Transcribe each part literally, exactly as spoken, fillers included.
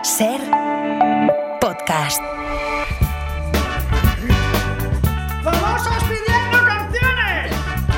Ser podcast. ¡Famosos pidiendo canciones!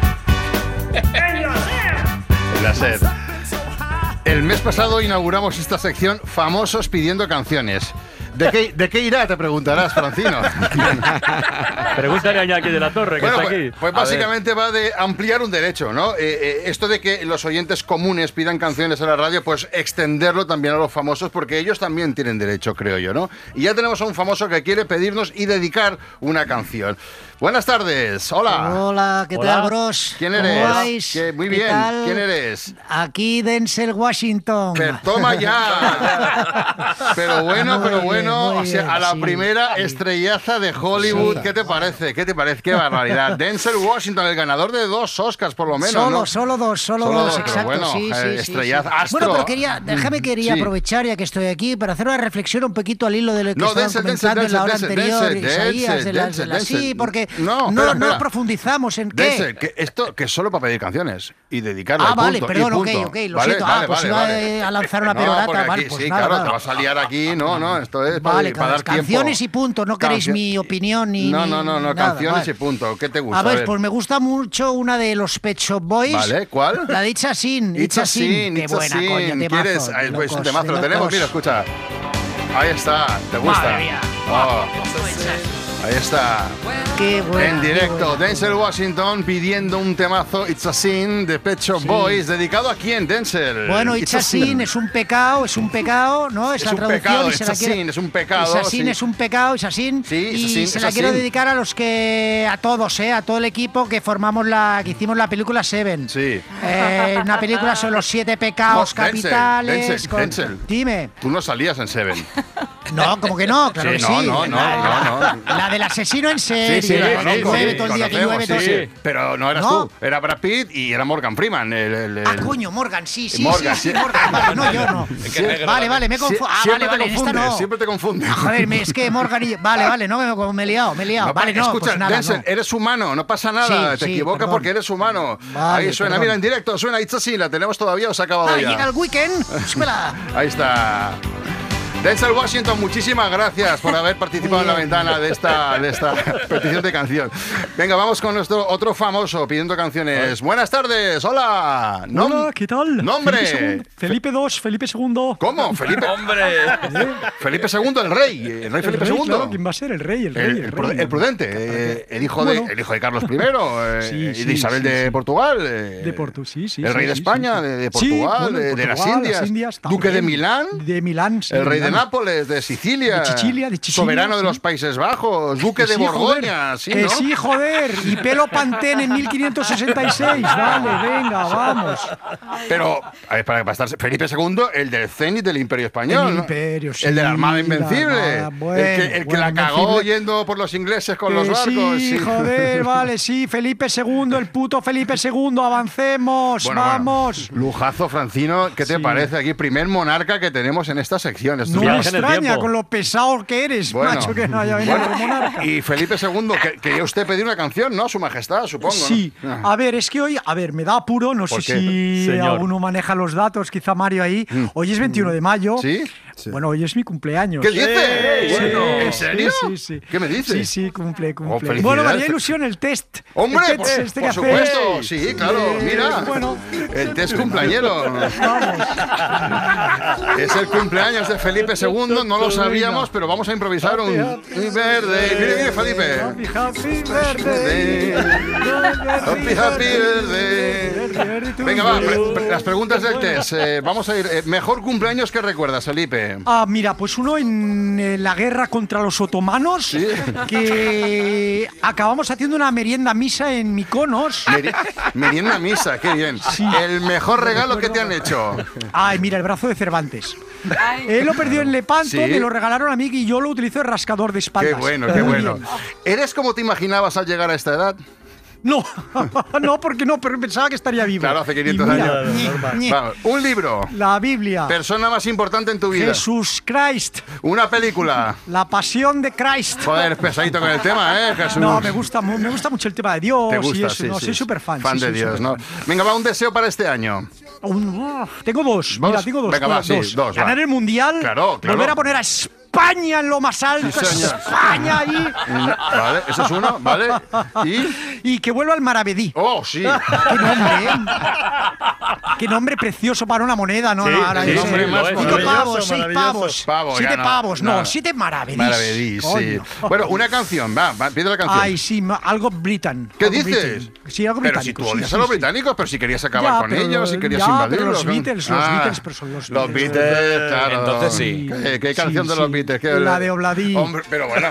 ¡En la SER! En la SER. El mes pasado inauguramos esta sección Famosos pidiendo canciones. ¿De qué, ¿De qué irá? Te preguntarás, Francino. Pregúntale a Iñaki de la Torre, que Bueno, está pues, aquí. pues básicamente va de ampliar un derecho, ¿no? Eh, eh, esto de que los oyentes comunes pidan canciones a la radio, pues extenderlo también a los famosos, porque ellos también tienen derecho, creo yo, ¿no? Y ya tenemos a un famoso que quiere pedirnos y dedicar una canción. Buenas tardes, hola. Hola, ¿qué Hola. tal, bros? ¿Quién ¿Cómo eres? vais? ¿Qué- muy ¿Qué bien, tal? ¿quién eres? Aquí Denzel Washington. Pero toma ya. Pero bueno, Muy pero bien, bueno, muy o sea, bien, a la sí, primera sí. estrellaza de Hollywood, Sí. ¿qué te parece? ¿Qué te parece? Qué barbaridad. Denzel Washington, el ganador de dos Oscars por lo menos, Solo, ¿no? solo dos, solo, Solo dos, dos, pero exacto. bueno, sí, eh, sí, sí, estrellaz, sí. astro. Bueno, pero quería, déjame quería Sí. aprovechar ya que estoy aquí para hacer una reflexión un poquito al hilo de lo que No, estaban Denzel, comentando Denzel, en la hora Denzel, anterior, Denzel, Isaías, de las, Denzel, de las- sí, Denzel. porque No, no, espera, no espera. profundizamos en qué. Denzel, que esto que es solo para pedir canciones y dedicarle Ah, y vale, punto, perdón, y ok, punto. ok, lo Vale, siento. vale, ah, pues vale, iba vale. a lanzar una No, perorata, porque vale, aquí, pues sí, nada, claro, nada. te vas a liar aquí, no, no, esto es para, Vale, para dar tiempo. canciones y punto, no queréis Cancio- mi opinión ni No, ni no, no, no, nada, canciones vale. y punto. ¿Qué te gusta? A ver, pues me gusta mucho una de los Pet Shop Boys. Vale, ¿cuál? La de It's a Sin. It's a Sin, Qué It's a buena, Sin. coño, temazo. ¿Quieres? de Ay, pues un locos, temazo, de lo tenemos, locos. mira, escucha. Ahí está, ¿te gusta? Madre mía. Oh, ahí está. Qué buena, En qué directo, buena. Denzel Washington pidiendo un temazo It's a Sin de Pet Shop Sí. Boys. ¿Dedicado a quién, Denzel? Bueno, It's a Sin es un pecado, es un pecado, ¿no? Es, Es la un traducción. pecado, y se It's la a quiero- Sin, es un pecado, It's a Sin sí. es un pecado, It's a Sin. Sí, It's a y Sin, se It's la a quiero Sin. dedicar a los que, a todos, ¿eh? A todo el equipo que formamos la, que hicimos la película Seven. Sí. Eh, una película sobre los siete pecados No, Denzel, capitales. Denzel, con- Denzel. Dime. Tú no salías en Seven. No, como que no, claro Sí, que no, sí. no, no, la, no, no. la del asesino en serie. Sí, sí, la la que conozco, llueve sí, todo el día, que conocemos, llueve todo sí, el sí. Pero no eras ¿No? tú, era Brad Pitt y era Morgan Freeman. El, el- el- Ah, coño, Morgan, sí, sí, Morgan, sí, sí, sí. Morgan. Vale, no, yo no. Vale, vale, me Sie- confundo. Ah, siempre vale, vale, te en esta confundes, no. siempre te confundes. Joder, me- es que Morgan y... Vale, vale, no, me, me he liado, me he liado. No, vale, no, escucha, pues nada, Denzel, no. eres humano, no pasa nada. Sí, te sí, equivocas perdón. porque eres humano. Vale, Ahí suena, perdón. mira, en directo, suena It's a Sin, la tenemos todavía o se ha acabado Ah, ya. llega el weekend. Espera. Ahí está. Denzel Washington, muchísimas gracias por haber participado en la Muy bien. ventana de esta, de esta petición de canción. Venga, vamos con nuestro otro famoso pidiendo canciones. Buenas tardes, hola. Nom- Hola, ¿qué tal? Nombre. Felipe segundo. Felipe dos, Felipe segundo. ¿Cómo? Felipe. ¡Hombre! Felipe segundo, el rey. El rey El Felipe rey, segundo. claro, ¿quién va a ser? El rey, el rey, El, el, el rey. pru- el prudente, eh, el, hijo de, Bueno. el hijo de Carlos primero eh, Sí, y de sí, Isabel sí, de sí. Portugal. eh, De Portu, sí, sí. El sí, rey de sí, España, sí, sí. de, de Sí, Portugal, bueno, de, de las Portugal, Indias, las Indias, duque de también. Milán, De Milán, sí, el rey de Milán. Nápoles, de Sicilia, De Sicilia, de Sicilia, soberano de sí. los Países Bajos, duque de Sí, joder. Borgoña, sí, Que ¿no? sí, joder. Y pelo Pantene en mil quinientos sesenta y seis. Vale, venga, vamos. Pero, a ver, para, para estar Felipe segundo, el del cenit del Imperio Español, El ¿no? imperio, sí, el de la Armada la Invencible, Armada, bueno, el que, el que bueno, la cagó Invencible. yendo por los ingleses con Que los barcos. sí, joder, vale, sí. Felipe segundo, el puto Felipe segundo. Avancemos, Bueno, vamos. bueno, lujazo, Francino, ¿qué te Sí. parece aquí? Primer monarca que tenemos en esta sección. Esto No es- me Viaje en el extraña tiempo. con lo pesado que eres, Bueno, macho, que no haya venido bueno, de monarca. Y Felipe segundo, que quería usted pedir una canción, ¿no? A su majestad, supongo. ¿no? Sí, Ah. a ver, es que hoy, a ver, me da apuro, no sé ¿Por qué? si Señor. alguno maneja los datos, quizá Mario ahí. Hoy es veintiuno de mayo. ¿Sí? Bueno, hoy es mi cumpleaños. ¿Qué dices? Sí, Bueno, ¿en sí, serio? Sí, sí. ¿Qué me dices? Sí, sí, cumple, cumple. felicidades. bueno, me haría ilusión el test. ¡Hombre, el por, test este por que supuesto! hacéis. Sí, claro, Eh, mira. Bueno, El test cumpleañero. Es el cumpleaños de Felipe segundo, no lo sabíamos, pero vamos a improvisar un Happy, verde. Mire, mire, Felipe. happy, happy birthday. Happy, happy birthday. Venga, va, pre- pre- las preguntas del test. Eh, vamos a ir. eh, mejor cumpleaños que recuerdas, Felipe. Ah, mira, pues uno en eh, la guerra contra los otomanos, Sí. que acabamos haciendo una merienda misa en Mykonos. Meri- Merienda misa, qué bien. El mejor regalo que te han hecho. Ay, mira, el brazo de Cervantes. Él lo perdió en Lepanto, Sí. me lo regalaron a mí y yo lo utilizo de rascador de Qué espaldas. bueno, qué Muy bueno. bien. ¿Eres como te imaginabas al llegar a esta edad? No, no, porque no, pero pensaba que estaría vivo. Claro, hace quinientos Y mira, años. ñe, Normal. ñe. Vamos, un libro. La Biblia. Persona más importante en tu vida. Jesús Christ. Una película. La pasión de Christ. Joder, pesadito con el tema, ¿eh, Jesús? No, me gusta, mu- me gusta mucho el tema de Dios Te gusta, y eso. sí, no, sí. soy súper fan. Fan sí, de soy Dios, ¿no? superfan. Venga, va, un deseo para este año. Un- uh, tengo dos. ¿Dos? Mira, tengo dos. Venga, va, dos. sí, dos, va. Ganar el mundial. Claro, claro. Volver a poner a España en lo más alto. Sí, señor. España ahí. Vale, eso es uno, ¿vale? Y. Y que vuelva al Maravedí. ¡Oh, sí! Qué nombre, ¿eh? Qué nombre precioso para una moneda, ¿no? Sí, no, ahora sí, ese- hombre, lo es. Cinco Maravilloso, pavos, seis maravilloso. pavos. Pavos, siete ya no, pavos, no, no. siete maravedís. Maravedí, sí. Coño. Bueno, una canción, va, va, pide la canción. Ay, sí, ma- algo Britain. ¿Qué algo dices? Britain. Sí, algo Pero británico. si tú sí, odias sí, a los sí. británicos, pero si querías acabar Ya, con pero ellos, lo- si querías ya, pero invadirlos. los ¿no? Beatles, los Ah, Beatles, pero son los Los Beatles. Beatles, claro. Entonces sí. ¿Qué, qué canción Sí, de los sí. Beatles? ¿Qué- La de Obladí. Hombre, pero bueno.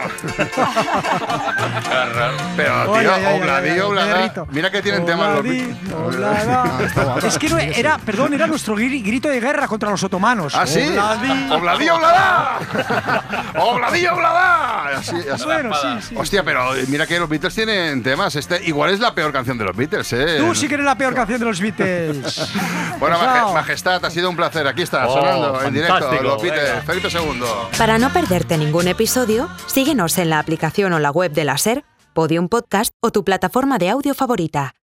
Pero, Ay, tío, ay, ay, Obladí, ay, ay, Obladá. Berrito. Mira que tienen temas los Obladí, Beatles. Oblada. Es que no era, perdón, era nuestro gri- grito de guerra contra los otomanos. ¿Ah, sí? Obladí. ¡Obladí, Obladá! ¡Obladí, Obladá! Así, así. Bueno, sí, sí. Hostia, pero mira que los Beatles tienen temas. Este igual es la peor canción de los Beatles, ¿eh? Tú sí que eres la peor canción de los Beatles. Bueno, Pesado. Maje- Majestad, ha sido un placer. Aquí está, Oh, sonando en directo fantástico, los Beatles. venga. Felipe segundo. Para no perderte ningún episodio, síguenos en la aplicación o la web de la SER, Podium Podcast o tu plataforma de audio favorita.